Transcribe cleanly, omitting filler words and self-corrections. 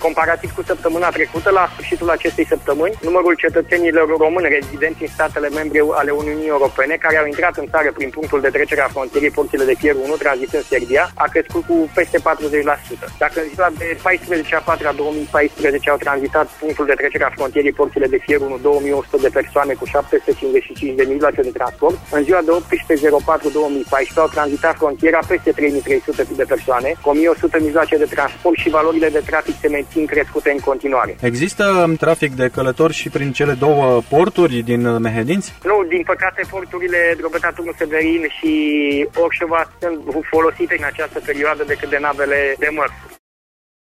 Comparativ cu săptămâna trecută, la sfârșitul acestei săptămâni, numărul cetățenilor români rezidenți în statele membre ale Uniunii Europene care au intrat în țară prin punctul de trecere a frontierei Porțile de Fier 1, tranzit în Serbia, a crescut cu peste 40%. Dacă în ziua de 14/4/2014 au tranzitat punctul de trecere a frontierei Porțile de Fier 1 2100 de persoane cu 755 de mijloace de transport, în ziua de 18/04/2014 au tranzitat frontiera peste 3300 de persoane, cu 1100 mijloace de transport și valorile de trafic se mențin crescute în continuare. Există trafic de călători și prin cele două porturi din Mehedinți? Nu, din păcate porturile Drobeta Turnu Severin și Orșova sunt folosite în această perioadă decât de navele de mărfuri.